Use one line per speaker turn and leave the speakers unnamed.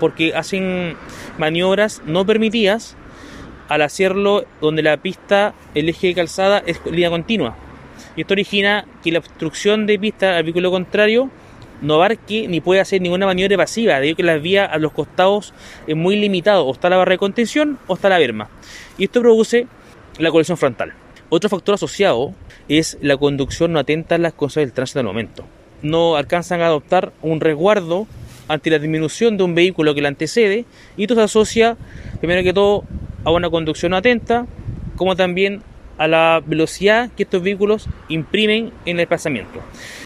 porque hacen maniobras no permitidas al hacerlo donde la pista, el eje de calzada es línea continua. Y esto origina que la obstrucción de pista al vehículo contrario no abarque ni puede hacer ninguna maniobra evasiva, debido a que las vías a los costados es muy limitado, o está la barra de contención o está la berma. Y esto produce la colisión frontal. Otro factor asociado es la conducción no atenta a las cosas del tránsito al momento. No alcanzan a adoptar un resguardo ante la disminución de un vehículo que la antecede, y esto se asocia, primero que todo, a una conducción no atenta, como también a la velocidad que estos vehículos imprimen en el desplazamiento.